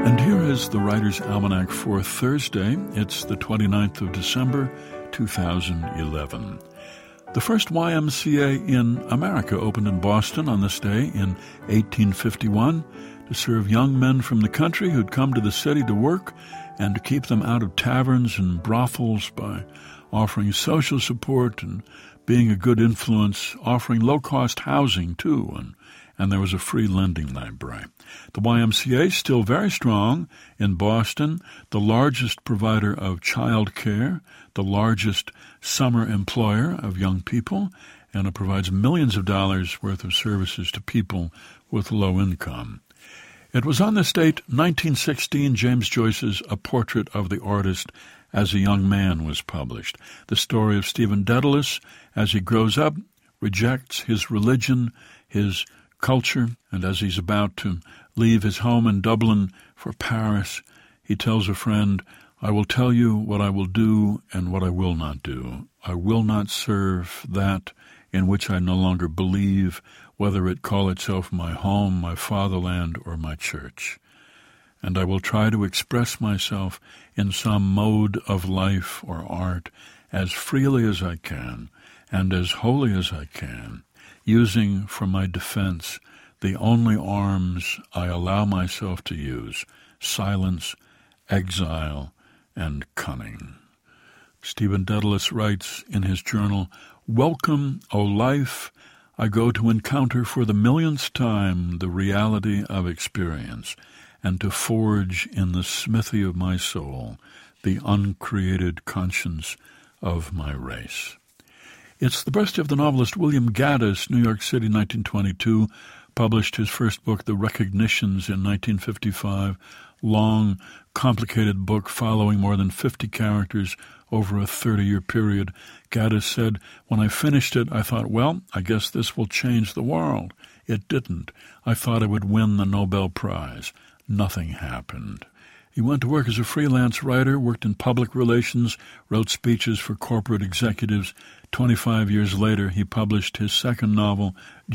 And here is the Writer's Almanac for Thursday. It's the 29th of December, 2011. The first YMCA in America opened in Boston on this day in 1851 to serve young men from the country who'd come to the city to work and to keep them out of taverns and brothels by offering social support and being a good influence, offering low-cost housing, too, and there was a free lending library. The YMCA is still very strong in Boston, the largest provider of child care, the largest summer employer of young people, and it provides millions of dollars worth of services to people with low income. It was on this date, 1916, James Joyce's A Portrait of the Artist as a Young Man was published. The story of Stephen Dedalus as he grows up, rejects his religion, his culture, and as he's about to leave his home in Dublin for Paris, he tells a friend, "I will tell you what I will do and what I will not do. I will not serve that in which I no longer believe, whether it call itself my home, my fatherland, or my church. And I will try to express myself in some mode of life or art as freely as I can and as wholly as I can, using for my defense the only arms I allow myself to use, silence, exile, and cunning." Stephen Dedalus writes in his journal, "Welcome, O life, I go to encounter for the millionth time the reality of experience, and to forge in the smithy of my soul the uncreated conscience of my race." It's the birthday of the novelist William Gaddis, New York City, 1922, published his first book, The Recognitions, in 1955, long, complicated book following more than 50 characters over a 30-year period. Gaddis said, "When I finished it, I thought, well, I guess this will change the world. It didn't. I thought I would win the Nobel Prize. Nothing happened." He went to work as a freelance writer, worked in public relations, wrote speeches for corporate executives. 25 years later, he published his second novel,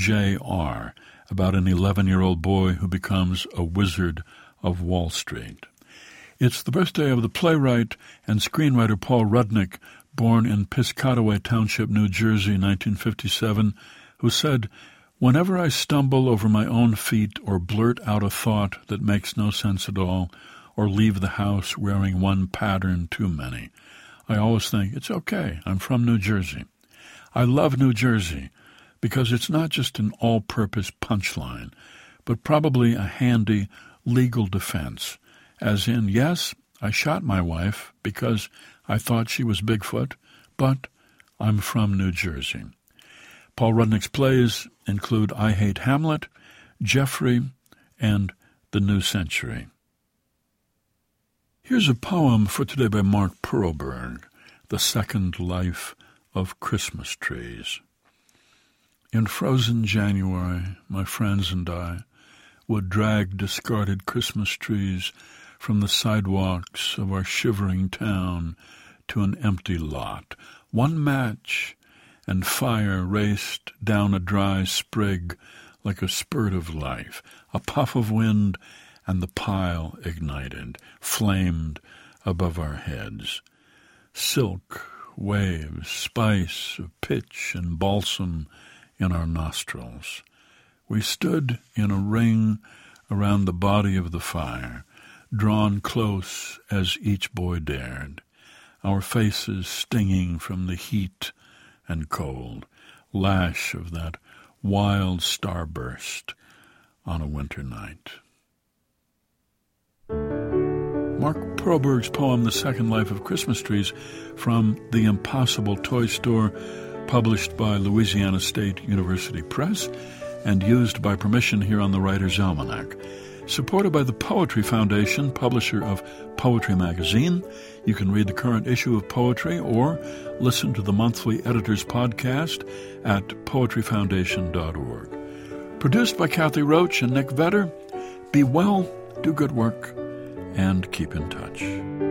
J.R., about an 11-year-old boy who becomes a wizard of Wall Street. It's the birthday of the playwright and screenwriter Paul Rudnick, born in Piscataway Township, New Jersey, 1957, who said, "Whenever I stumble over my own feet or blurt out a thought that makes no sense at all, or leave the house wearing one pattern too many, I always think, it's okay, I'm from New Jersey. I love New Jersey because it's not just an all-purpose punchline, but probably a handy legal defense, as in, yes, I shot my wife because I thought she was Bigfoot, but I'm from New Jersey." Paul Rudnick's plays include I Hate Hamlet, Jeffrey, and The New Century. Here's a poem for today by Mark Perlberg, The Second Life of Christmas Trees. In frozen January, my friends and I would drag discarded Christmas trees from the sidewalks of our shivering town to an empty lot. One match, and fire raced down a dry sprig like a spurt of life. A puff of wind, and the pile ignited, flamed above our heads. Silk, waves, spice of pitch and balsam in our nostrils. We stood in a ring around the body of the fire, drawn close as each boy dared, our faces stinging from the heat and cold, lash of that wild starburst on a winter night. Mark Perlberg's poem, The Second Life of Christmas Trees, from The Impossible Toy Store, published by Louisiana State University Press and used by permission here on the Writer's Almanac. Supported by the Poetry Foundation, publisher of Poetry Magazine. You can read the current issue of Poetry or listen to the monthly editor's podcast at poetryfoundation.org. Produced by Kathy Roach and Nick Vedder. Be well, do good work, and keep in touch.